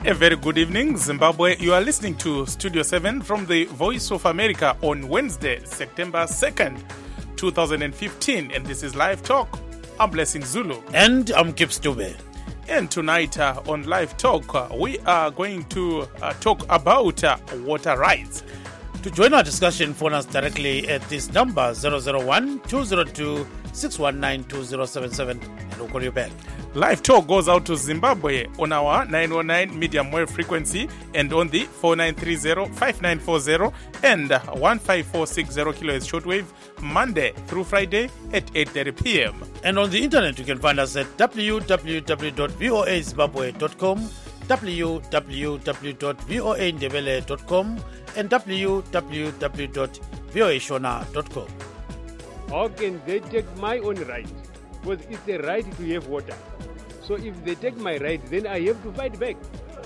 A very good evening, Zimbabwe. You are listening to Studio 7 from the Voice of America on Wednesday, September 2nd, 2015. And this is Live Talk. I'm Blessing Zulu. And I'm Kip Stube. And tonight on Live Talk, we are going to talk about water rights. To join our discussion, phone us directly at this number 001-202-619-2077 and we'll call you back. Live Talk goes out to Zimbabwe on our 909 medium wave frequency and on the 4930-5940 and 15460 kHz shortwave Monday through Friday at 8:30 p.m. And on the internet, you can find us at www.voazimbabwe.com, www.voandebele.com, and www.voashona.com. How can they take my own right? Because it's a right to have water. So if they take my right, then I have to fight back.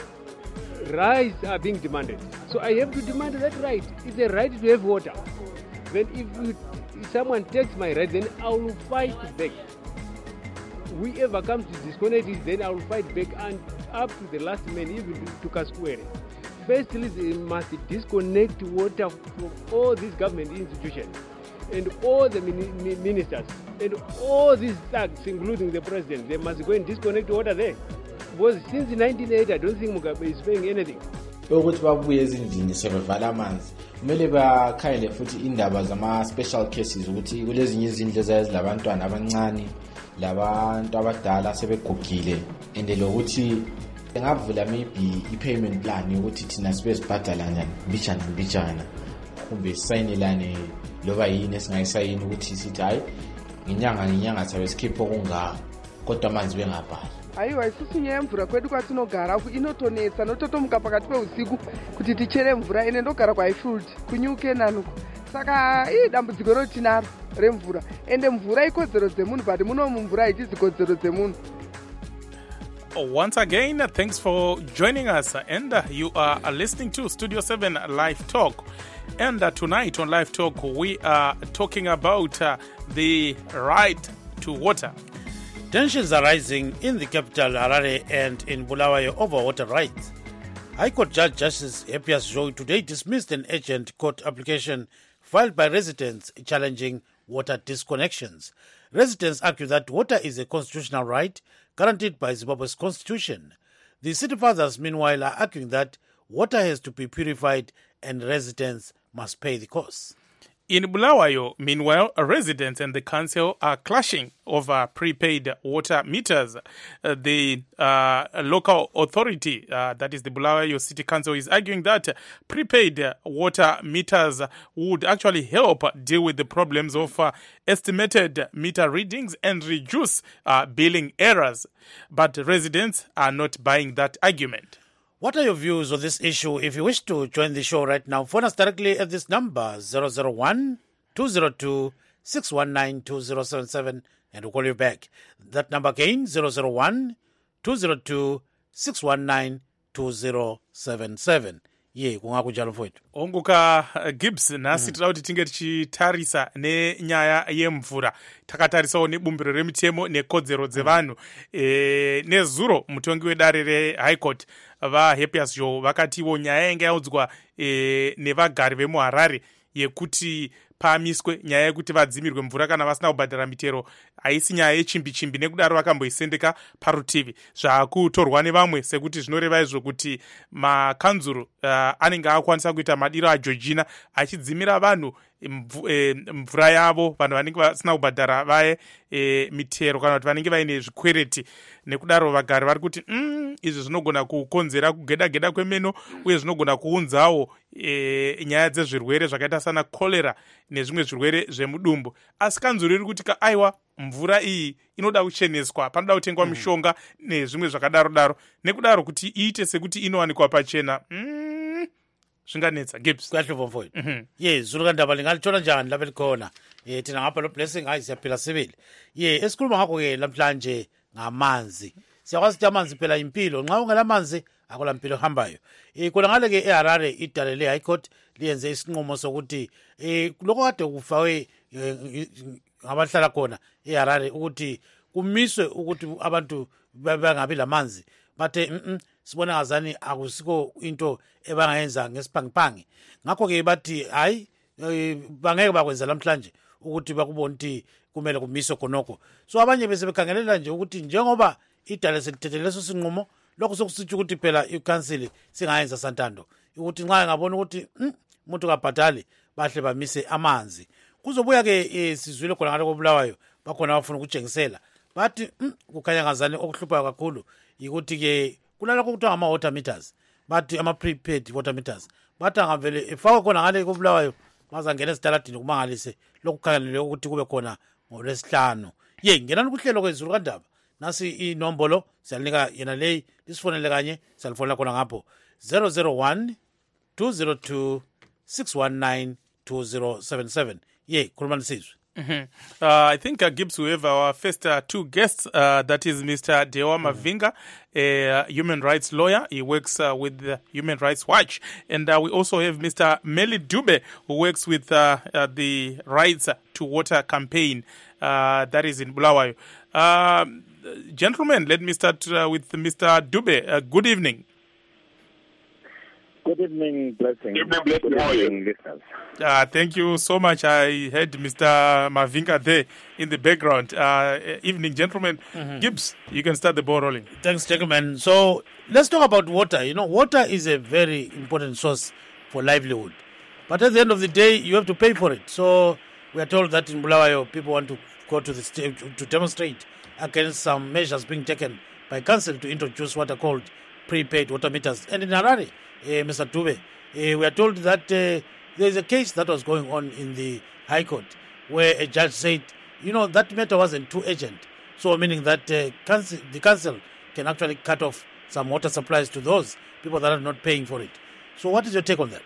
Rights are being demanded. So I have to demand that right. It's a right to have water. Then if someone takes my right, then I will fight back. Whoever comes to disconnect it, then I will fight back and up to the last man, even to Kaskwere. Firstly, they must disconnect water from all these government institutions and all the ministers and all these thugs, including the president. They must go and disconnect water there. Because since 1980, I don't think Mugabe is paying anything. Ukuthi babuye ezindini sebevala amanzi kumele bakhayele futhi indaba zama special cases ukuthi kulezinye izindlu ezilabantwana abancane labantu abadala sebegugile and lokuthi engavula maybe i-payment plan ukuthi thina sibe sibhadala njani mbijana kumbe sayinelane loba yini esingayisayini ukuthi sithi hayi ngenyanga sabe sikhipha okungaka kodwa amanzi bengabhali. Aiwa isusu nyaya yemvura kwedu kwatinogara inotonetsa nototomuka pakati peusiku kuti tichere mvura ine ndogara kwaifuld kunyuke nanuko saka dambudziko rotinaro remvura ende mvura ikodzero dzemunhu but muno mumvura haitizi kodzero dzemunhu. Once again, thanks for joining us. And you are listening to Studio 7 Live Talk. And tonight on Live Talk, we are talking about the right to water. Tensions are rising in the capital, Harare, and in Bulawayo over water rights. High Court Judge Justice Happias Joy today dismissed an urgent court application filed by residents challenging water disconnections. Residents argue that water is a constitutional right guaranteed by Zimbabwe's constitution. The city fathers, meanwhile, are arguing that water has to be purified and residents must pay the cost. In Bulawayo, meanwhile, residents and the council are clashing over prepaid water meters. The local authority, that is the Bulawayo City Council, is arguing that prepaid water meters would actually help deal with the problems of estimated meter readings and reduce billing errors. But residents are not buying that argument. What are your views on this issue? If you wish to join the show right now, phone us directly at this number 001-202-619-2077 and we'll call you back. That number again, 001-202-619-2077. Ye kungakunjalo mfowethu. Onguka Gibbs nasi tira kuti tinge tichitarisa nenyaya yemvura. Takatarisawo nebumbiro remitemo nekodzero dzevanhu. Nezuro mutongi wedare reHigh Court vaHappias Joy vakatiwo nyaya yanga yaudzwa nevagari vemuHarare yekuti pamiswe nyaya yekuti vadzimirwe mvura kana vasina kubhadhara mitero haisi nyaya yechimbi-chimbi, nekudaro vakamboisendeka parutivi. Zvaakutorwa nevamwe sekuti zvinoreva izvo kuti makanzuru anenge akwanisa kuita madiro aJeorgina achidzimira vanhu mvura yavo, vanhu vanenge vasina kubhadhara vaye mitero kana kuti vanenge vaine zvikwereti. Nekudaro vagari vari kuti izvi zvinogona kukonzera kugeda-geda kwemeno uye zvinogona kuunzawo nyaya dzezvirwere zvakaita sana kolera nezvimwe zvirwere zvemudumbu. Asi kanzuru iri kuti aiwa mvura iyi inoda kucheneswa, panoda kutengwa mishonga nezvimwe zvakadaro-daro. Nekudaro kuti iite sekuti inowanikwa pachena zvinganetsa. Gibbs kahle mfowethu. Ye zulu kandaba lingalithola njani lapha likhona. Thina ngapha lo Blessing hayi siyaphila sibili. Ye esikhuluma ngakho ke namhlanje ngamanzi. Siyakwazi ukuthi amanzi phela impilo. Nxa ungelamanzi akula mpilo hambayo. Kona ngale ke eHarare idale le High Court liyenze isinqumo sokuthi lokho kade kufawe ngabahlala khona eHarare ukuthi kumiswe ukuthi abantu bangabi lamanzi bathe sibona ngazani akusiko into ebangayenza ngesiphangipangi. Ngakho-ke bathi hayi bangeke bakwenza namhlanje ukuthi bakubona ukuthi kumele kumiswe khonokho. So abanye bese bekhangelela nje ukuthi njengoba idale selithethe leso sinqumo, lokho sokusitsho ukuthi phela i-council singayenza santando ukuthi nxa ngabona ukuthi umuntu kabhadali bahle bamise amanzi. Kuzobuya-ke sizwile khona ngale koBulawayo bakhona abafuna ukutshengisela bathi kukhanya ngazani okuhluphayo kakhulu yikuthi-ke kulalokho kuthiwa ngama-water meters, bathi ama-prepaid water meters, bathi angavele efakwe khona ngale koBulawayo bazangena esitaladini kumangalise lokhu kukhangelele ukuthi kube khona ngoLwesihlanu. Ngenani kuhlelo kwezulu kandaba, nasi inombolo siyalinika yena leyi, lisifonele kanye siyalifonela khona ngapho 001 202 619 2077. Khuluma nisizwe. I think Gibbs, we have our first two guests. That is Mr. Dewa Mavinga, a human rights lawyer. He works with the Human Rights Watch. And we also have Mr. Meli Dube, who works with the Rights to Water campaign that is in Bulawayo. Gentlemen, let me start with Mr. Dube. Good evening. Good evening, Blessing. Good evening, listeners. Thank you so much. I heard Mr. Mavinga there in the background. Evening, gentlemen. Gibbs, you can start the ball rolling. Thanks, gentlemen. So let's talk about water. Water is a very important source for livelihood. But at the end of the day, you have to pay for it. So we are told that in Bulawayo, people want to go to the state to demonstrate against some measures being taken by council to introduce what are called prepaid water meters. And in Harare, Mr. Dube, we are told that there is a case that was going on in the High Court where a judge said, that matter wasn't too urgent. So meaning that the council can actually cut off some water supplies to those people that are not paying for it. So what is your take on that?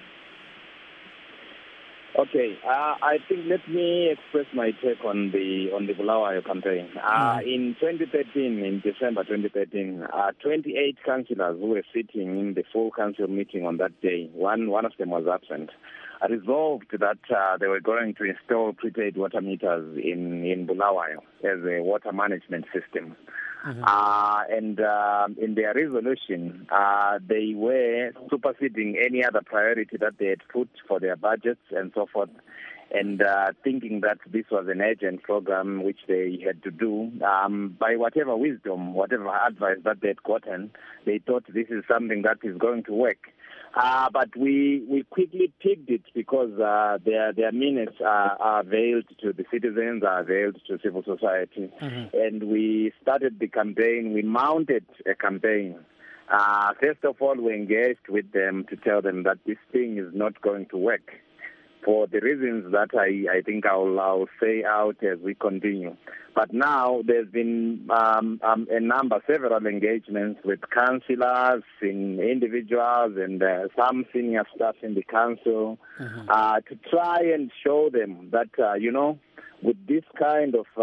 Okay, I think let me express my take on the Bulawayo campaign. In 2013, in December 2013, 28 councillors who were sitting in the full council meeting on that day, one of them was absent, resolved that they were going to install prepaid water meters in Bulawayo as a water management system. And in their resolution, they were superseding any other priority that they had put for their budgets and so forth, and thinking that this was an urgent program which they had to do. By whatever wisdom, whatever advice that they had gotten, they thought this is something that is going to work. But we quickly picked it because their minutes are veiled to the citizens, are veiled to civil society. And we started the campaign. We mounted a campaign. First of all, we engaged with them to tell them that this thing is not going to work for the reasons that I think I'll say out as we continue. But now there's been several engagements with councillors, individuals, and some senior staff in the council to try and show them that, with this kind of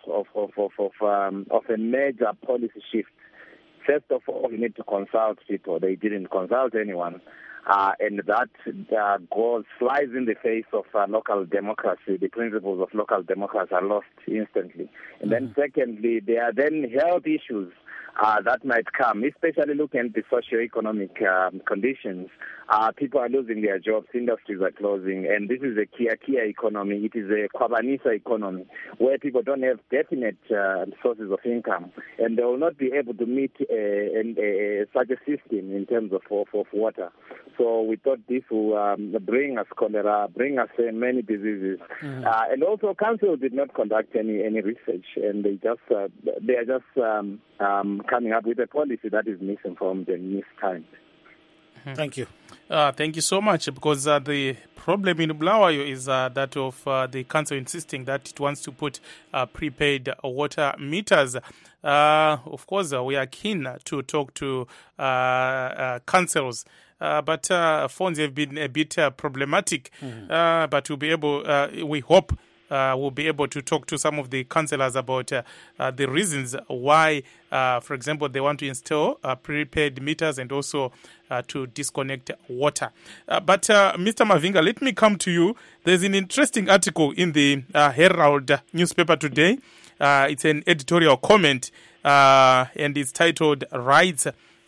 a major policy shift, first of all, you need to consult people. They didn't consult anyone. And that flies in the face of local democracy. The principles of local democracy are lost instantly. And then secondly, there are then health issues that might come, especially looking at the socio-economic conditions. People are losing their jobs, industries are closing, and this is a Kia economy. It is a Kwabanisa economy where people don't have definite sources of income, and they will not be able to meet such a system in terms of water. So we thought this will bring us cholera, bring us many diseases. And also, council did not conduct any research, and they are just coming up with a policy that is misinformed and mistimed. Thank you. Thank you so much, because the problem in Bulawayo is that of the council insisting that it wants to put prepaid water meters. Of course, we are keen to talk to councils, but phones have been a bit problematic. But we'll be able, we hope, we'll be able to talk to some of the councillors about the reasons why, for example, they want to install prepaid meters and also to disconnect water. But Mr. Mavinga, let me come to you. There's an interesting article in the Herald newspaper today. It's an editorial comment, and it's titled "Rights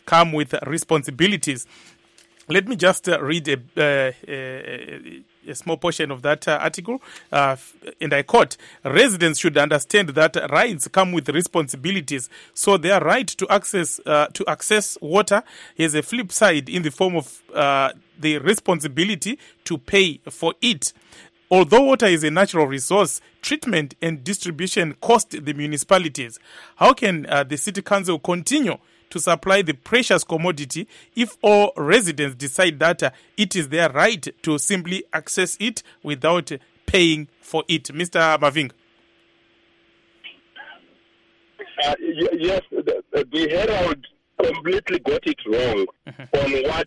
come with responsibilities. Let me just read a small portion of that article, and I quote, "Residents should understand that rights come with responsibilities, so their right to access water has a flip side in the form of the responsibility to pay for it. Although water is a natural resource, treatment and distribution cost the municipalities. How can the City Council continue to supply the precious commodity if all residents decide that it is their right to simply access it without paying for it?" Mr. Mavinga. Yes, the Herald completely got it wrong on what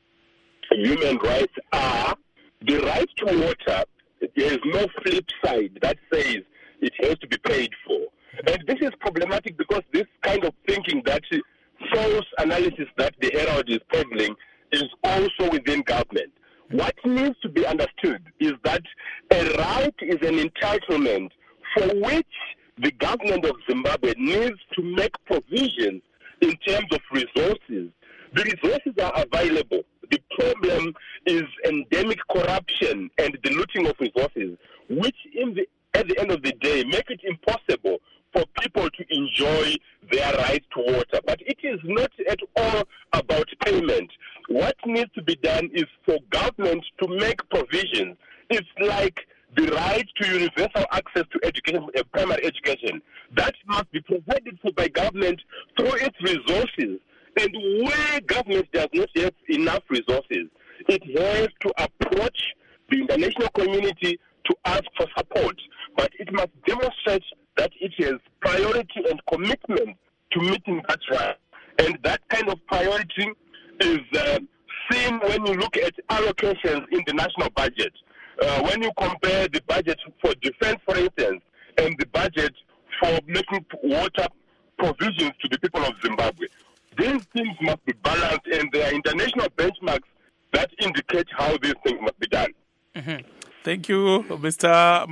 human rights are. The right to water, there is no flip side that says it has to be paid for. And this is problematic because this kind of thinking, that false analysis that the Herald is peddling, is also within government. What needs to be understood is that a right is an entitlement for which the government of Zimbabwe needs to make provisions in terms of resources. The resources are available. The problem is endemic corruption and the looting of resources, which at the end of the day make it impossible for people to enjoy their right to water. But it is not at all about payment. What needs to be done is for government to make provisions. It's like the right to universal access to education, primary education. That must be provided for by government through its resources. And where government does not have enough resources, it has to approach the international community to ask for support. But it must demonstrate that it has priority and commitment to meeting that right. And that kind of priority is seen when you look at allocations in the national budget. When you compare the budget for defense, for instance, and the budget for making water provisions to the people of Zimbabwe, these things must be balanced, and there are international benchmarks that indicate how these things must be done. Mm-hmm. Thank you, Mr.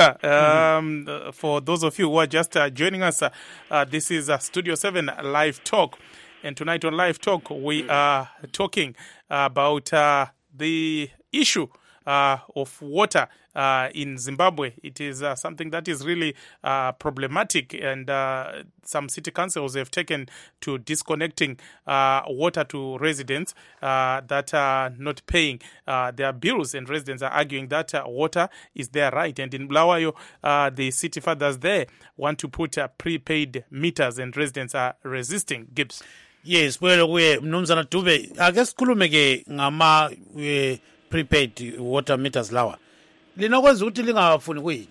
Mavinga. For those of you who are just joining us, this is Studio 7 Live Talk. And tonight on Live Talk, we are talking about the issue of water in Zimbabwe. It is something that is really problematic, and some city councils have taken to disconnecting water to residents that are not paying their bills, and residents are arguing that water is their right. And in Bulawayo, the city fathers there want to put prepaid meters, and residents are resisting. Gibbs. Yes, well, Mnumzana Dube, I guess kulumeke ngama prepaid water meters lawa. Linokwenza ukuthi lingafuni kuyini?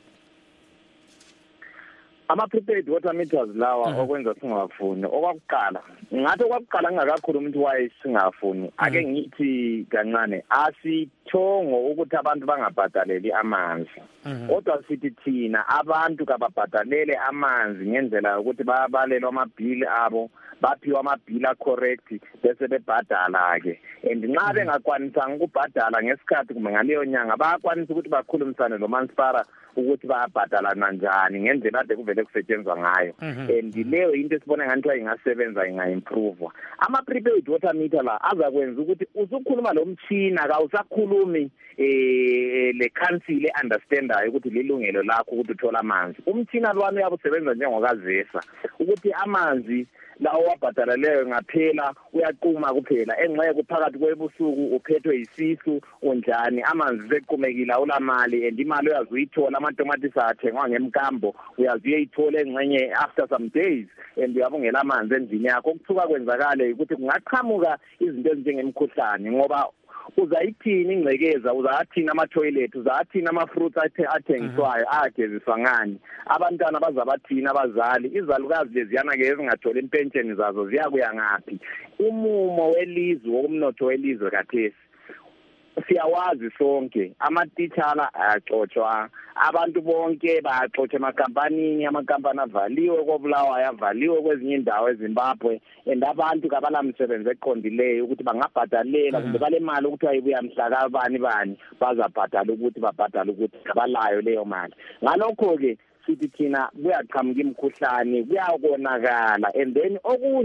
Ama-prepaid water meters lawa okwenza singafuni. Okwakuqala, ngathi okwakuqala ngingakakhuluma ukuthi why singafuni. Ake ngithi kancane, asithongo ukuthi abantu bangabhadaleli amanzi. Kodwa sithi thina abantu kababhadalele amanzi ngendlela ukuthi bayabalelwa amabhili abo, baphiwa amabhili correct bese bebhadala ke. And nxa bengakwanisa ukubhadala ngesikhathi kumbe ngaleyo nyanga bayakwanisa ukuthi bakhulumisane lo mansipara ukuthi bayabhadala kanjani ngendlela ade kuvele kusetshenzwa ngayo. And leyo into esibona ngathi ingasebenza ingaimprove. Ama prepaid water meter la azakwenza ukuthi usukhuluma lo mchina ka usakhulumi le council understandayo ukuthi lilungelo lakho ukuthi uthola amanzi. Umchina lwami uyabusebenza njengokazesa ukuthi amanzi lawo wabhadala leyo ngaphela uyaquma kuphela engxeye kuphakathi kwebusuku uphethwe isisu onjani amanzi sequmekile ulamali and imali uyazuyithola amatomatisi athengwa ngemkambo uyazuyithola engxenye after some days and uyabongela amanzi endlini yakho okuthuka kwenzakala ukuthi kungaqhamuka izinto ezinjengemkhuhlane ngoba uzayithini ingcekeza uzathina ama-toilet uzathina ama-fruits athengiswayo ageziswa ngani abantwana bazabathina abazali izalukazi leziyana-ke ezingatholi impentsheni zazo ziyakuya ngaphi umumo welizwe wokumnotho welizwe kathesi siyawazi sonke amatitshala ayaxotshwa abantu bonke bayaxotsha emakhampanini amakampani avaliwe koBulawayo avaliwe kwezinye indawo eZimbabwe and abantu kabalamsebenzi eqondileyo ukuthi bangabhadalela kumbe bale mali ukuthi ayibuya mhla bani bazabhadala ukuthi babhadala ukuthi abalayo leyo mali ngalokho ke sithi thina kuyaqhamuka imkhuhlane kuyakonakala and then okunye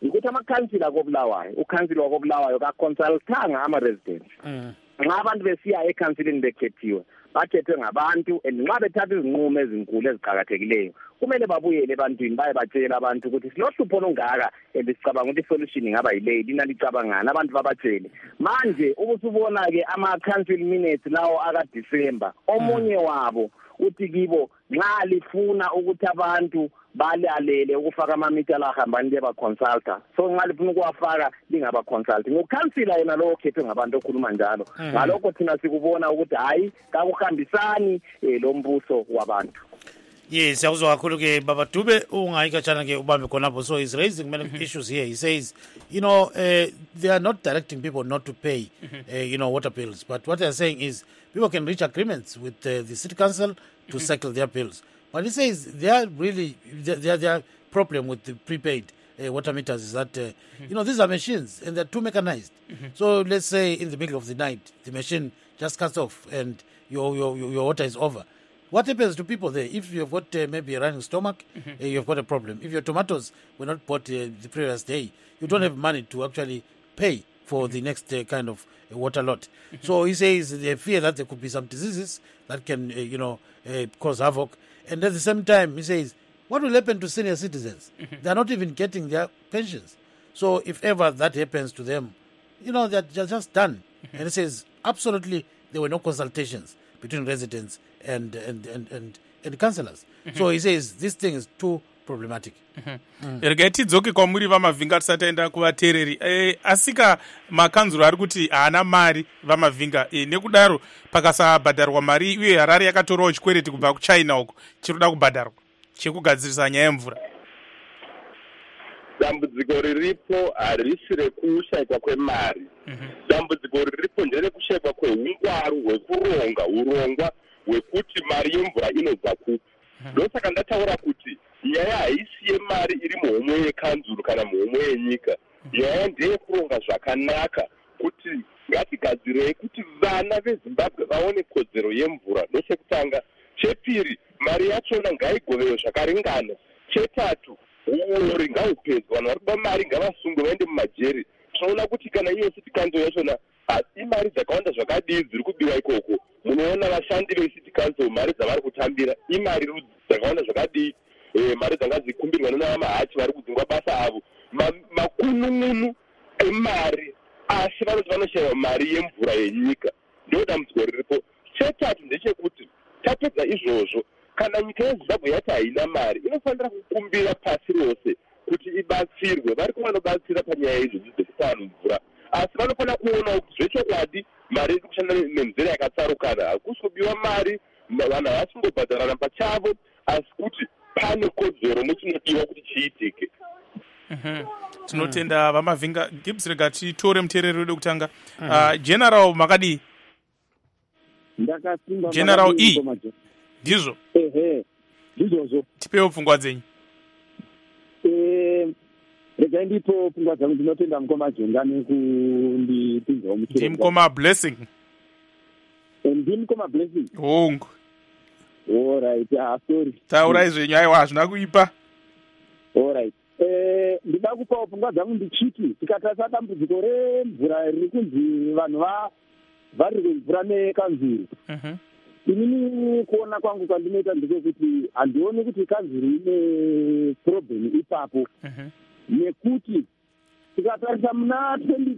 ukuthi amakhansila koBulawayo ukhansila koBulawayo kaconsultanga ama-residents nxa abantu besiya ekhansilini bekhethiwe bakhethwe ngabantu and nxa bethatha izinqumo ezinkulu eziqakathekileyo kumele babuyele ebantwini baye batshela abantu ukuthi silohlupho olungaka and sicabanga ukuthi isolution ingaba yileyi lina licabangani abantu babatshele manje ubusubona-ke ama-council minutes lawo akaDisemba omunye wabo uthi kibo nxa lifuna ukuthi abantu balalele ukufaka amamitala ahambani bebaconsulta so nxa lifuna ukuwafaka lingaba-consulti ngukhansila yena lowo khethwe ngabantu okhuluma njalo ngalokho thina sikubona ukuthi hayi kakuhambisani lo mbuso wabantu. Yes, siyakuzwa kakhulu ke Baba Dube ungayikatshana ke ubambe khonapho. So he's raising many issues here. He says, they are not directing people not to pay, water bills. But what they're saying is people can reach agreements with the city council to settle their bills. But he says their problem with the prepaid water meters is that, these are machines and they're too mechanized. So let's say in the middle of the night, the machine just cuts off and your water is over. What happens to people there? If you've got maybe a running stomach, you've got a problem. If your tomatoes were not bought the previous day, you don't have money to actually pay for the next kind of water lot. So he says they fear that there could be some diseases that can, cause havoc. And at the same time, he says, what will happen to senior citizens? They're not even getting their pensions. So if ever that happens to them, they're just done. And he says, absolutely, there were no consultations between residents and councillors. So he says this thing is too problematic. Regai tidzoke kwamuri vamavhinga tisati taenda kuvateereri. Asika makanzuro ari kuti haana mari vamavhinga. Nekudaro pakasabhadharwa mari uye Harare yakatorawo chikwereti kubva kuChina uko chirikuda kubhadharwa chekugadzirisa nyaya yemvura. Dambudziko riripo harisi rekushayikwa kwemari. Dambudziko riripo nderekushayikwa kweungwaru hwekuronga urongwa hwekuti mari yemvura inobva kupi. Ndosaka ndataura kuti nyaya haisi yemari iri muhomwe yekanzuru kana muhomwe yenyika. Nyaya ndeyekuronga zvakanaka kuti ngatigadzirei kuti vana veZimbabwe vaone kodzero yemvura. Ndochekutanga. Chepiri, mari yachona ngaigovewo zvakaringana. Chetatu, uori ngahupedzwa, vanhu vari kuba mari ngavasungwe vaende mumajeri. Tinoona kuti kana iyo city council yachona imari dzakawanda zvakadii dziri kubiwa ikoko. Munoona vashandi vecity council mari dzavari kutambira imari dzakawanda zvakadii, mari dzanga dzikumbirwa navamahachi vari kudzingwa basa avo makunun'unu emari, asi vanoti vanoshayiwa mari yemvura yenyika. Ndo dambudziko riripo. Chetatu ndechekuti tapedza izvozvo kana nyika yeZimbabwe yati haina mari inofanira kukumbira pasi rose kuti ibatsirwe. Vari kuvanobatsira panyaya idzodzi dzekupa vanhu mvura, asi vanofanira kuonawo kuti zvechokwadi mari iri kushanda nenzira yakatsarukana. Hakusi kubiwa mari, vanhu havasi kungobhadharana pachavo, asi kuti pane kodzero nechinodiwa kuti chiitike. Tinotenda vamavhinga. Gibbs, rega titore muteereri wedu kutanga. General makadii? General E ndizvo ndizvozvo tipewo pfungwa dzenyu. Regai ndipo pfungwa dzangu. Ndinotenda mukoma Jonga nekundipinzawo muchero. Ndimukoma Blessing. Ndimukoma Blessing. Hongu. Alright, sorry. Taurai zvenyu aiwa hazvina kuipa. Alright. Ndida kupawo pfungwa dzangu ndichiti tikatarisa dambudziko remvura riri kunzi vanhu vari kumvura nekanzuru. Inini kuona kwangu kwandinoita ndekekuti handioni kuti kanzuru ine problem ipapo. Nekuti tikatarisa muna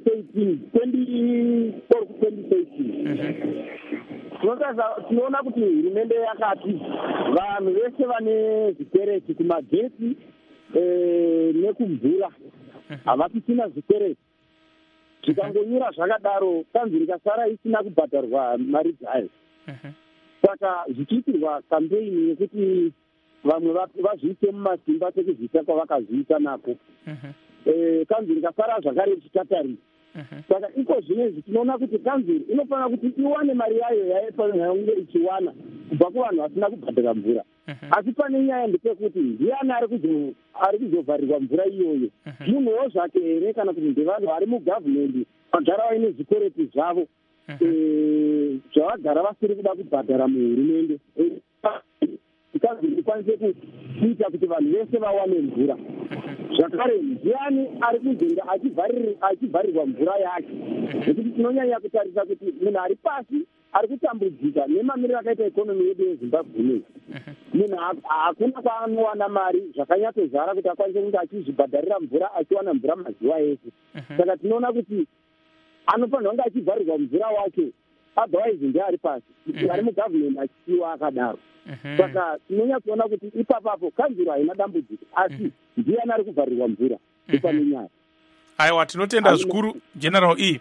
2013 tinoona kuti hurumende yakati vanhu vese vane zvikwereti kumagesi nekumvura havasisina zvikwereti. Zvikangonyura zvakadaro kanzuru ikasara isina kubhadharwa mari dzayo. Saka zvichiitirwa kampeini yekuti vamwe vazviise mumasimba sekuzviita kwavakazviita nako. Kanzuru ikasara zvakare ichitatarisa. Saka iko zvinezvi tinoona kuti kanzuru inofanira kuti iwane mari yayo yainge ichiwana kubva kuvanhu vasina kubhadhara mvura. Asi pane nyaya ndepekuti ndiani ari kuzovharirwa mvura iyoyo? Munhuwo zvake here kana kuti ndevanhu vari mugavhumendi vagara vaine zvikwereti zvavo zvavagara vasiri kuda kubhadhara muhurumende. kanzuro ikwanise kuita kuti vanhu vese vawane mvura. Zvakare ndiani ari kuzenga achivharirwa mvura yake, nekuti tinonyanya kutarisa kuti munhu ari pasi ari kutambudzika nemamiriro akaita ikonomi yedu yeZimbabwe inei. Munhu hakuna kwaanowana mari zvakanyatsozara kuti akwanise kunge achizvibhadharira mvura, achiwana mvura mazuva ese. Saka tinoona kuti anofanirwa kunge achivharirwa mvura wake, otherwise ndiye ari pasi, ari mugavhmendi achipiwa akadaro. Saka tinonyatsoona kuti ipapapo kanzuro haina dambudziko, asi ndiani ari kuvharirwa mvura ipane nyaya. Aiwa, tinotenda zvikuru General E.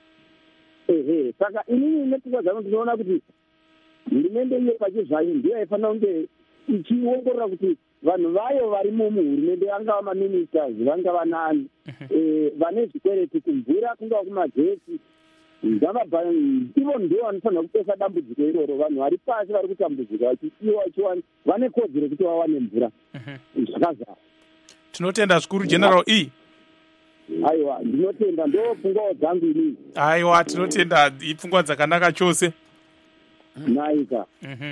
Saka inini nepfungwa dzangu ndinoona kuti hurumende iyo pachizvayo ndiyo yaifanira kunge ichiongorora kuti vanhu vayo vari muhurumende, vangava maministers, vangava nani, vane zvikwereti kumvura, kungava kumagetsi, ivo ndio vanofanira kupesa dambudziko iroro. Vanhu vari pasi vari kutambudzika vachipiwa vane kodzero kuti vawane mvura zvakazara. Tinotenda zvikuru General E. Aiwa, ndinotenda, ndo pfungwa dzangu inini. Aiwa, tinotenda, ipfungwa dzakanaka chose. Naika.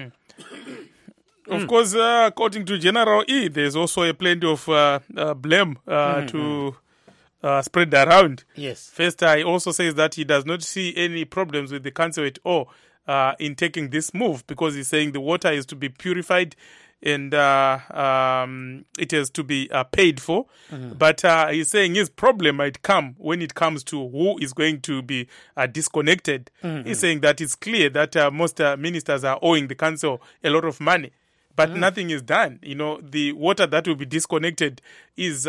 Of course, according to General E, there's also a plenty of blame to spread around. Yes. First, he also says that he does not see any problems with the council at all in taking this move, because he's saying the water is to be purified and it has to be paid for. But he's saying his problem might come when it comes to who is going to be disconnected. He's saying that it's clear that most ministers are owing the council a lot of money, but nothing is done. You know, the water that will be disconnected is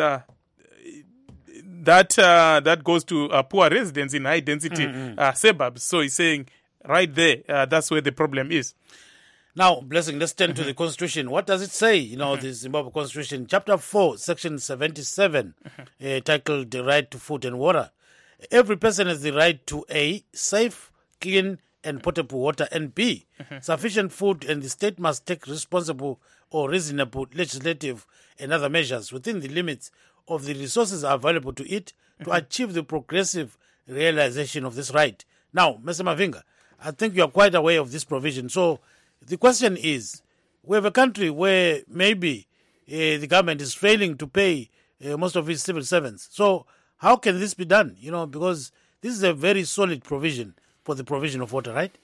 that goes to poor residents in high density suburbs. So he's saying right there, that's where the problem is. Now, Blessing, let's turn to the Constitution. What does it say? You know, the Zimbabwe Constitution, Chapter 4, Section 77, titled The Right to Food and Water. Every person has the right to A, safe, clean, and potable water, and B, sufficient food, and the state must take responsible or reasonable legislative and other measures within the limits of the resources available to it to achieve the progressive realization of this right. Now, Mr. Mavinga, I think you are quite aware of this provision. So the question is, we have a country where maybe the government is failing to pay most of its civil servants. So how can this be done? You know, because this is a very solid provision for the provision of water, right?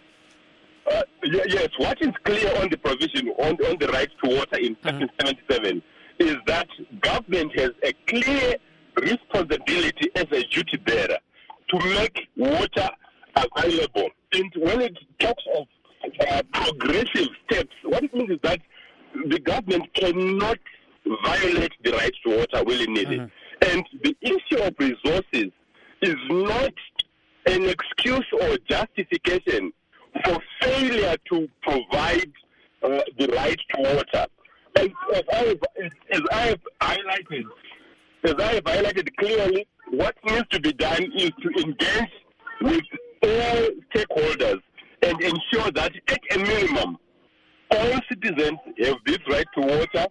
Yes, what is clear on the provision on the right to water in Section 77 is that government has a clear responsibility as a duty bearer to make water available. And when it talks of progressive steps, what it means is that the government cannot violate the right to water willy-nilly. And the issue of resources is not an excuse or justification for failure to provide the right to water. And as I have highlighted clearly, what needs to be done is to engage with all stakeholders and ensure that at a minimum, all citizens have this right to water.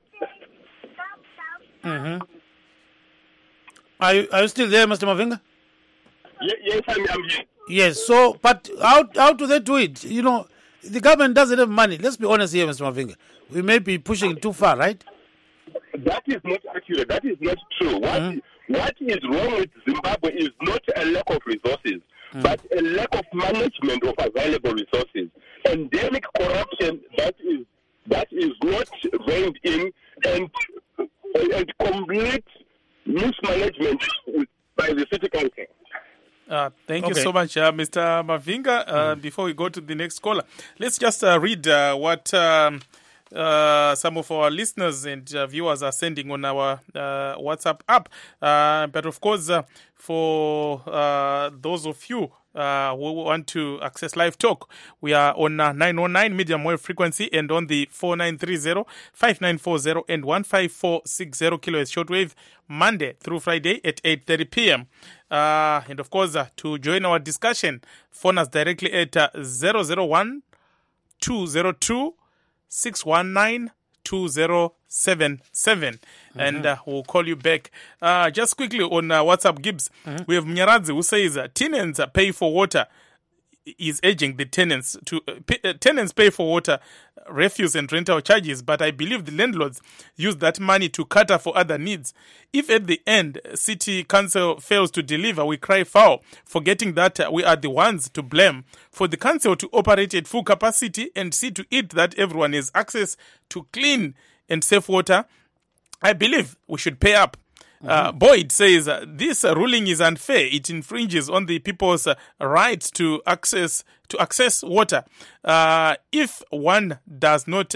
Are you still there, Mr. Mavinga? Yes, I'm here. Yes, so, but how do they do it? You know, the government doesn't have money. Let's be honest here, Mr. Mavinga. We may be pushing too far, right? That is not accurate. That is not true. What is wrong with Zimbabwe is not a lack of resources, but a lack of management of available resources. Endemic corruption that is not reined in, and complete mismanagement by the city council. Thank you so much, Mr. Mavinga. Before we go to the next caller, let's just read what some of our listeners and viewers are sending on our WhatsApp app. But of course, for those of you who want to access live talk, we are on 909 medium wave frequency and on the 4930, 5940 and 15460 kilohertz shortwave, Monday through Friday at 8:30 p.m. And of course, to join our discussion, phone us directly at 001 202 619 2077 and we'll call you back. Just quickly on WhatsApp, Gibbs, we have Mnyaradzi who says tenants pay for water is urging the tenants to tenants pay for water, refuse and rental charges, but I believe the landlords use that money to cater for other needs. If at the end city council fails to deliver, we cry foul, forgetting that we are the ones to blame. For the council to operate at full capacity and see to it that everyone has access to clean and safe water, I believe we should pay up. Boyd says this ruling is unfair. It infringes on the people's right to access water. If one does not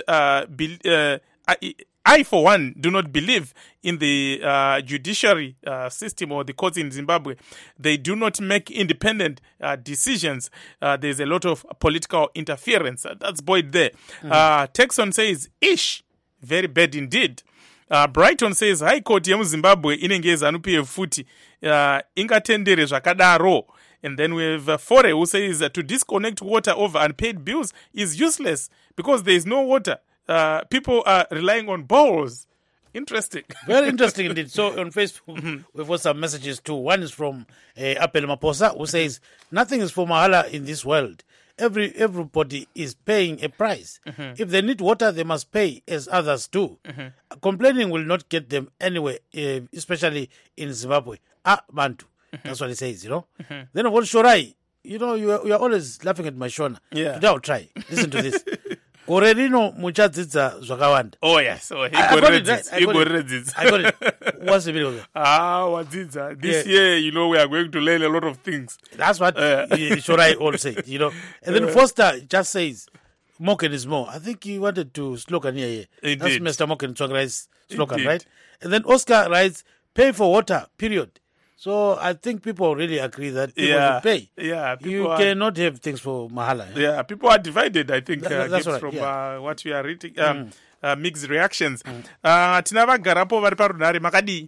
I, for one, do not believe in the judiciary system or the courts in Zimbabwe. They do not make independent decisions. There's a lot of political interference. That's Boyd there. Texon says, ish, very bad indeed. Brighton says High Court yemuZimbabwe inenge ZANU-PF futi ingatendere zvakadaro. And then we have Fore who says to disconnect water over unpaid bills is useless because there is no water. People are relying on bowls. Interesting. Very interesting indeed. So on Facebook, we've got some messages too. One is from Apel Maposa who says, nothing is for mahala in this world. Everybody is paying a price. If they need water, they must pay as others do. Complaining will not get them anywhere, especially in Zimbabwe. Bantu. That's what he says, you know. Then what Shorai, you know, you are always laughing at my Shona. Yeah. Today I'll try. Listen to this. Korerino muchadzidza zvakawanda. Oh yes, so I got it. What's the meaning of it? Wadzidza. This year, you know, we are going to learn a lot of things. That's what Shorai all said, you know. And then Foster just says, Moken is more. I think he wanted to slogan here. That's Mr. Moken Tsvangirais slogan, Indeed. right? And then Oscar writes, pay for water, period. So I think people really agree that people should pay. Yeah, you cannot have things for mahala. Yeah, people are divided, I think, that's right, from what we are reading. Mixed reactions. Tina vagarapo vari parunhare makadii?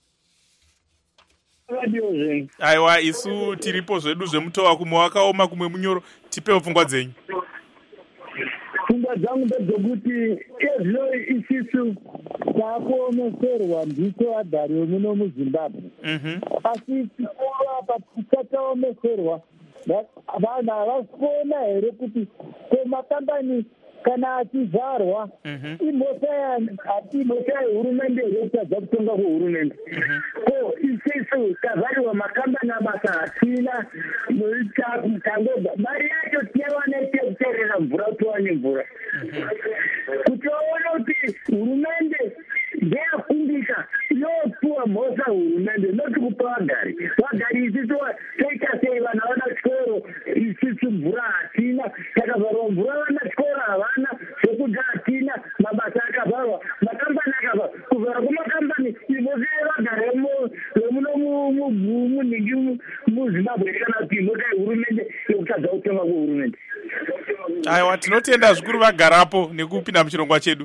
Aiwa, isu tiripo zvedu zvemutova kumwe wakaoma kumwe munyoro. Tipewo pfungwa dzenyu. Pfungwa dzangu ndedzekuti ezvo isisu takuoneserwa ndiko adhari muno muZimbabwe. Asi apa tisataoneserwa vanhu havasi kuona here kuti kwemakambani kana achivharwa imhosva yehurumende yotadza kutonga kwehurumende. Ko isisu tavhariwa makambani abasa hatina tangoga mari yacho tiyawana yekucherera mvura kuti tiwane mvura. Kuti waona kuti hurumende ndeyakumbika yopiwa mhosva hurumende noti kupa vagari. Vagari isisu toita sei vanhu havana chikoro, isisu mvura hatina, takavharwa mvura vana chikoro havana, zvekudya hatina, mabasa akavharwa, makambani akavharwa. Kuvharwa kwemakambani imhosva yevagari vemuno munhingi muZimbabwe kana kuti imhosva yehurumende yekutadza kutonga kwehurumende. Aiwa, tinotenda zvikuru vagarapo nekupinda muchirongwa chedu.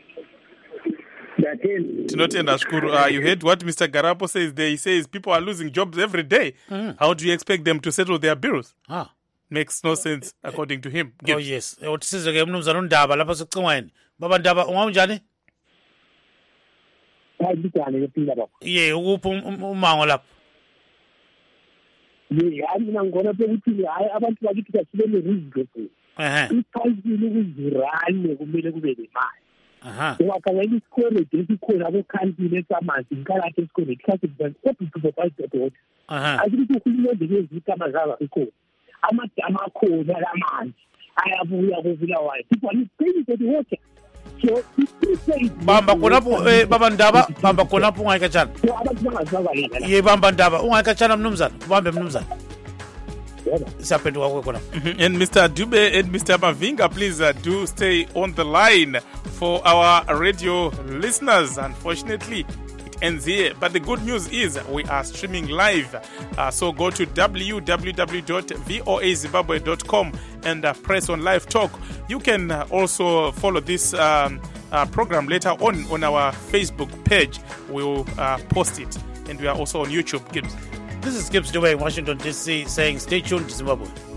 Tinotenda zvikuru. You heard what Mr. Garapo says there. He says people are losing jobs every day. How do you expect them to settle their bills? Makes no sense according to him. Oh yes. Utisizeke mnumzana uNdaba lapha sicingweni. Baba Ndaba ungamjani? Ayibikane ngempila baba. Ye ukuphi umango lapha? Mina ngibona ukuthi hayi abantu bakithi kasibele reasonable. Iphayini ukuzirane kumele kube nemali. Ungakhangela isikole esikhona kukhantini esamanzi ngikalathi esikoleni ikhasi kodwa provide the water. Asithi uhulumende ngezikama zaba ikhona. Amadama akhona lamanzi ayabuya kuvulawayo. People are paying for the water. So Bamba khonapho Baba Ndaba, bamba khonapho ungayikatshana. Abantu bangazibala. Ye Bamba Ndaba ungayikatshana mnumzana, ubambe mnumzana. And Mr. Dube and Mr. Mavinga, please do stay on the line for our radio listeners. Unfortunately, it ends here. But the good news is we are streaming live. So go to www.voazimbabwe.com and press on live talk. You can also follow this program later on our Facebook page. We'll post it. And we are also on YouTube, Gibbs. This is Gibbs Dube in Washington, D.C. saying stay tuned to Zimbabwe.